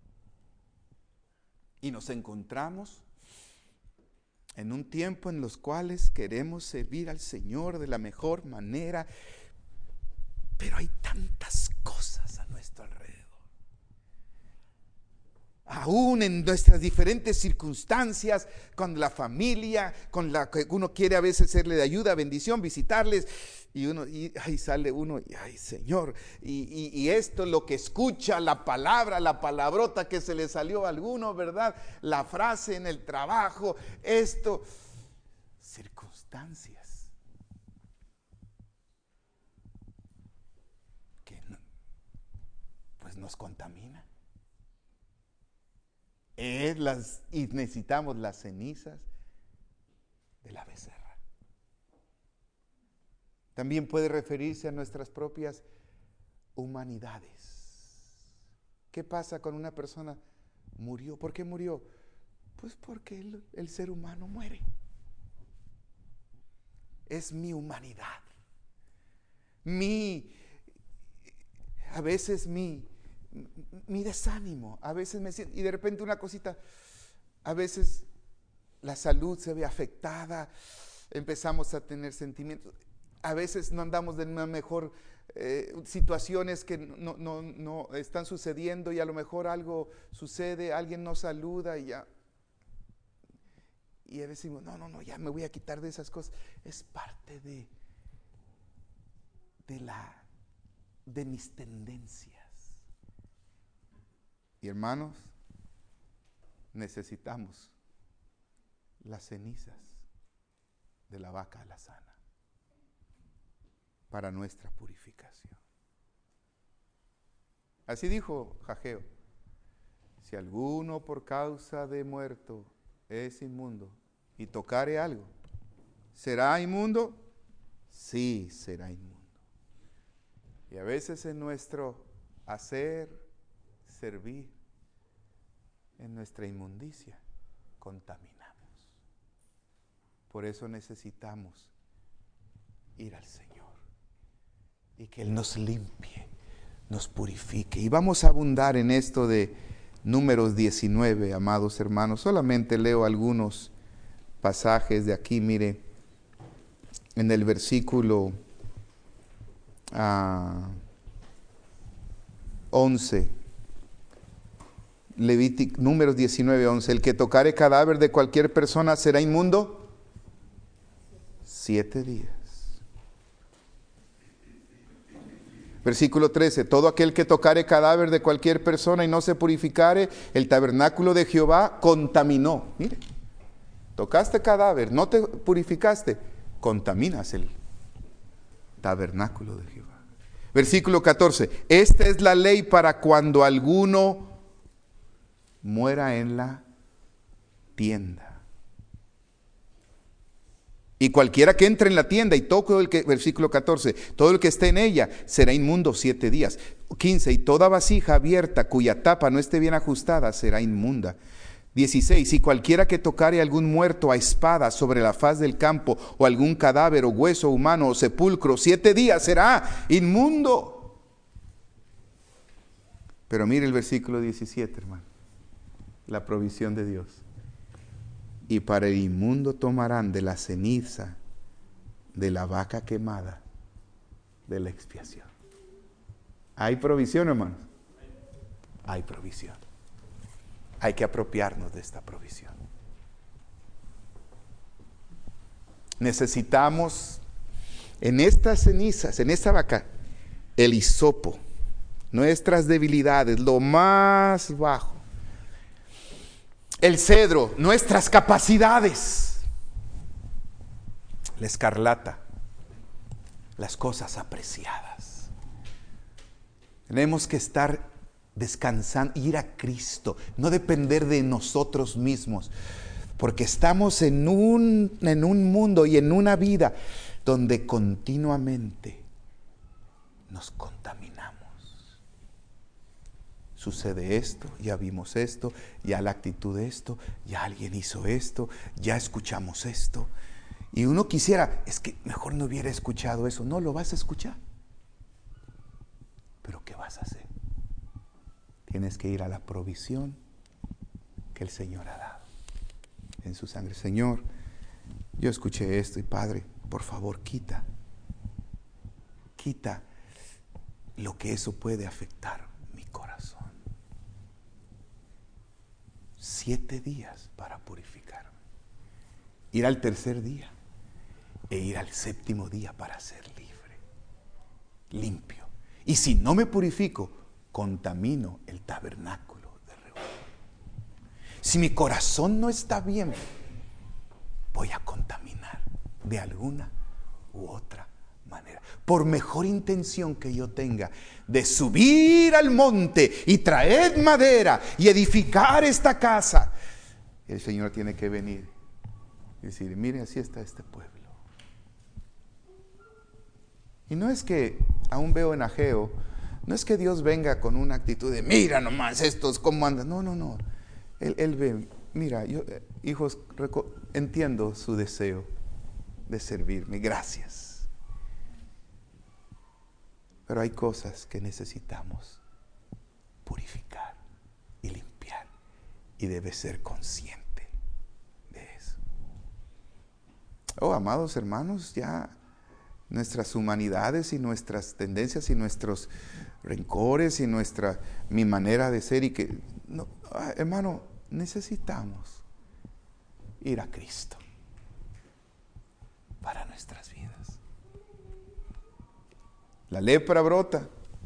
Y nos encontramos en un tiempo en los cuales queremos servir al Señor de la mejor manera, pero hay tantas cosas a nuestro alrededor. Aún en nuestras diferentes circunstancias, con la familia, con la que uno quiere a veces serle de ayuda, bendición, visitarles, y ahí sale uno, y ay Señor, y esto es lo que escucha, la palabra, la palabrota que se le salió a alguno, ¿verdad? La frase en el trabajo, esto, circunstancias que pues nos contaminan. Y necesitamos las cenizas de la becerra. También puede referirse a nuestras propias humanidades. ¿Qué pasa con una persona? Murió. ¿Por qué murió? Pues porque el ser humano muere. Es mi humanidad. A veces mi desánimo, a veces me siento, y de repente una cosita, a veces la salud se ve afectada, empezamos a tener sentimientos, A veces no andamos en una mejor situaciones que no están sucediendo y a lo mejor algo sucede, alguien nos saluda y ya. Y a veces decimos, no, ya me voy a quitar de esas cosas. Es parte de mis tendencias. Y hermanos, necesitamos las cenizas de la vaca alazana para nuestra purificación. Así dijo Ageo: si alguno por causa de muerto es inmundo y tocare algo, ¿será inmundo? Sí, será inmundo. Y a veces en nuestro hacer, servir, en nuestra inmundicia, contaminamos. Por eso necesitamos ir al Señor y que Él nos limpie, nos purifique. Y vamos a abundar en esto de Números 19, amados hermanos. Solamente leo algunos pasajes de aquí. Mire, en el versículo 11, Números 19, 11. El que tocare cadáver de cualquier persona será inmundo 7 días. Versículo 13, todo aquel que tocare cadáver de cualquier persona y no se purificare, el tabernáculo de Jehová contaminó. Mire, tocaste cadáver, no te purificaste, contaminas el tabernáculo de Jehová. Versículo 14, esta es la ley para cuando alguno muera en la tienda. Y cualquiera que entre en la tienda y toque versículo 14, todo el que esté en ella será inmundo 7 días. 15, y toda vasija abierta cuya tapa no esté bien ajustada será inmunda. 16, y cualquiera que tocare algún muerto a espada sobre la faz del campo, o algún cadáver, o hueso humano, o sepulcro, 7 días será inmundo. Pero mire el versículo 17, hermano, la provisión de Dios. Y para el inmundo tomarán de la ceniza de la vaca quemada de la expiación. ¿Hay provisión, hermanos? Hay provisión. Hay que apropiarnos de esta provisión. Necesitamos en estas cenizas, en esta vaca, el hisopo, nuestras debilidades, lo más bajo. El cedro, nuestras capacidades. La escarlata, las cosas apreciadas. Tenemos que estar descansando, ir a Cristo, no depender de nosotros mismos, porque estamos en un mundo y en una vida donde continuamente nos contaminamos. Sucede esto, ya vimos esto, ya la actitud de esto, ya alguien hizo esto, ya escuchamos esto. Y uno quisiera, es que mejor no hubiera escuchado eso. No, lo vas a escuchar. Pero ¿qué vas a hacer? Tienes que ir a la provisión que el Señor ha dado en su sangre. Señor, yo escuché esto y Padre, por favor, quita lo que eso puede afectar mi corazón. 7 días para purificarme. Ir al tercer día e ir al séptimo día para ser libre, limpio. Y si no me purifico, contamino el tabernáculo de Jehová. Si mi corazón no está bien, voy a contaminar de alguna u otra manera. Por mejor intención que yo tenga de subir al monte y traer madera y edificar esta casa, el Señor tiene que venir y decir, miren, así está este pueblo. Y no es que, aún veo en Ageo, no es que Dios venga con una actitud de, mira nomás estos cómo andan. No. Él ve, mira, yo, hijos, entiendo su deseo de servirme, gracias. Pero hay cosas que necesitamos purificar y limpiar, y debe ser consciente de eso. Oh, amados hermanos, ya nuestras humanidades y nuestras tendencias y nuestros rencores y mi manera de ser, y que, no, hermano, necesitamos ir a Cristo para nuestras vidas. La lepra brota.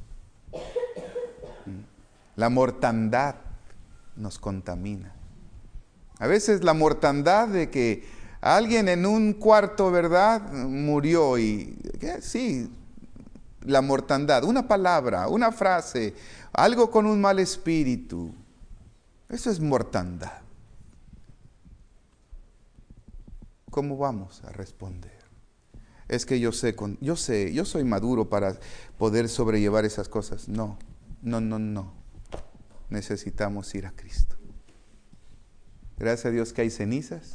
La mortandad nos contamina. A veces la mortandad de que alguien en un cuarto, ¿verdad?, murió y, ¿qué? Sí, la mortandad, una palabra, una frase, algo con un mal espíritu. Eso es mortandad. ¿Cómo vamos a responder? Es que yo soy maduro para poder sobrellevar esas cosas. No. Necesitamos ir a Cristo. Gracias a Dios que hay cenizas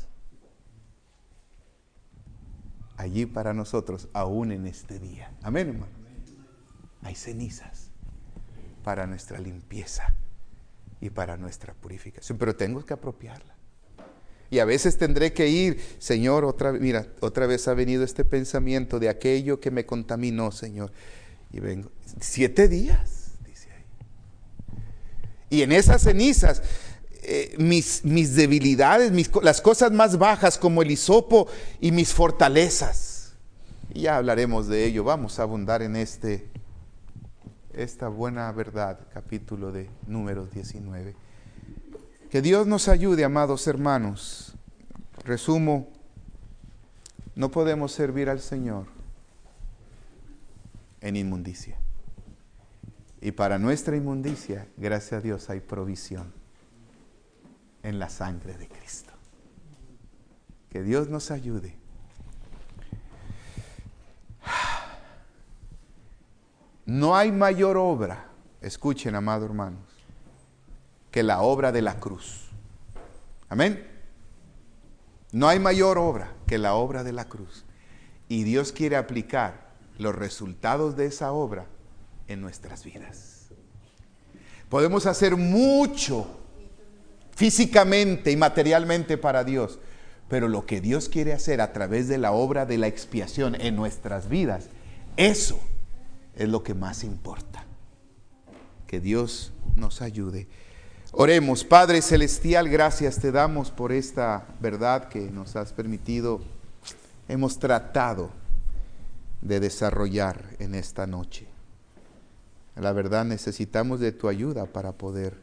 allí para nosotros, aún en este día. Amén, hermano. Hay cenizas para nuestra limpieza y para nuestra purificación, pero tengo que apropiarla. Y a veces tendré que ir, Señor, otra vez ha venido este pensamiento de aquello que me contaminó, Señor. Y vengo, 7 días, dice ahí. Y en esas cenizas, mis debilidades, las cosas más bajas como el hisopo y mis fortalezas. Y ya hablaremos de ello, vamos a abundar en esta buena verdad, capítulo de Números 19. Que Dios nos ayude, amados hermanos. Resumo, no podemos servir al Señor en inmundicia. Y para nuestra inmundicia, gracias a Dios, hay provisión en la sangre de Cristo. Que Dios nos ayude. No hay mayor obra, escuchen, amados hermanos, que la obra de la cruz. Amén. No hay mayor obra que la obra de la cruz. Y Dios quiere aplicar los resultados de esa obra en nuestras vidas. Podemos hacer mucho físicamente y materialmente para Dios, pero lo que Dios quiere hacer a través de la obra de la expiación en nuestras vidas, eso es lo que más importa. Que Dios nos ayude. Oremos. Padre Celestial, gracias te damos por esta verdad que nos has permitido, hemos tratado de desarrollar en esta noche. La verdad, necesitamos de tu ayuda para poder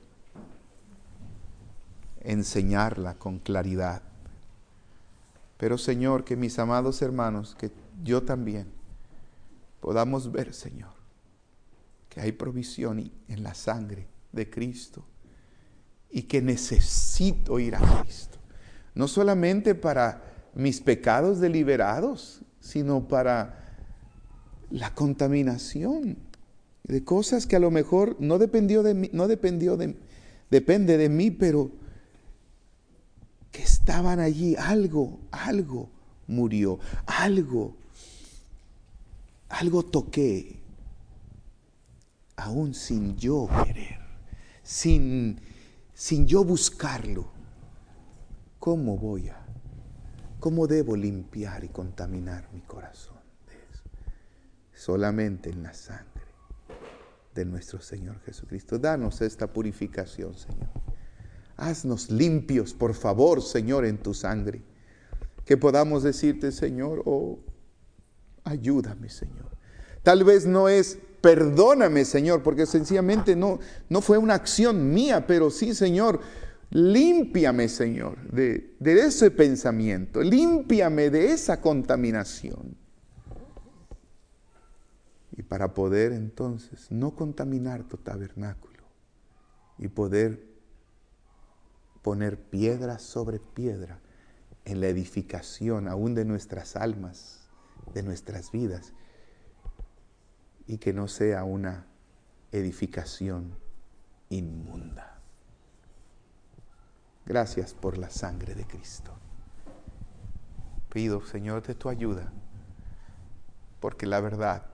enseñarla con claridad. Pero Señor, que mis amados hermanos, que yo también, podamos ver, Señor, que hay provisión en la sangre de Cristo y que necesito ir a Cristo. No solamente para mis pecados deliberados, sino para la contaminación de cosas que a lo mejor no dependió de mí, depende de mí, pero que estaban allí. Algo murió, algo toqué, aún sin yo querer, sin yo buscarlo. ¿Cómo debo limpiar y contaminar mi corazón de eso? Solamente en la sangre de nuestro Señor Jesucristo. Danos esta purificación, Señor. Haznos limpios, por favor, Señor, en tu sangre. Que podamos decirte, Señor, oh, ayúdame, Señor. Tal vez no es perdóname, Señor, porque sencillamente no fue una acción mía, pero sí, Señor, límpiame, Señor, de ese pensamiento. Límpiame de esa contaminación. Y para poder entonces no contaminar tu tabernáculo y poder poner piedra sobre piedra en la edificación aún de nuestras almas, de nuestras vidas, y que no sea una edificación inmunda. Gracias por la sangre de Cristo. Pido, Señor, de tu ayuda, porque la verdad,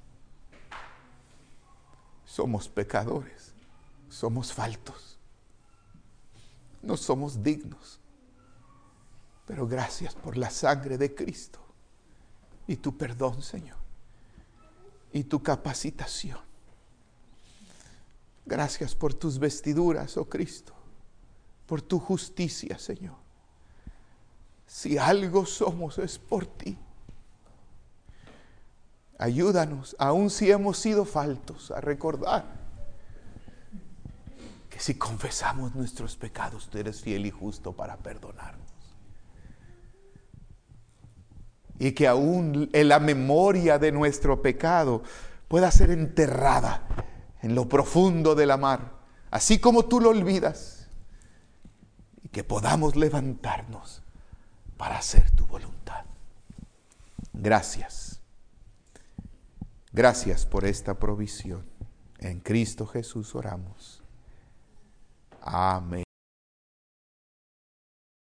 somos pecadores, somos faltos, no somos dignos, pero gracias por la sangre de Cristo y tu perdón, Señor, y tu capacitación. Gracias por tus vestiduras, oh Cristo, por tu justicia, Señor. Si algo somos es por ti. Ayúdanos, aun si hemos sido faltos, a recordar que si confesamos nuestros pecados, tú eres fiel y justo para perdonarnos. Y que aún en la memoria de nuestro pecado pueda ser enterrada en lo profundo de la mar, así como tú lo olvidas, y que podamos levantarnos para hacer tu voluntad. Gracias. Gracias por esta provisión. En Cristo Jesús oramos. Amén.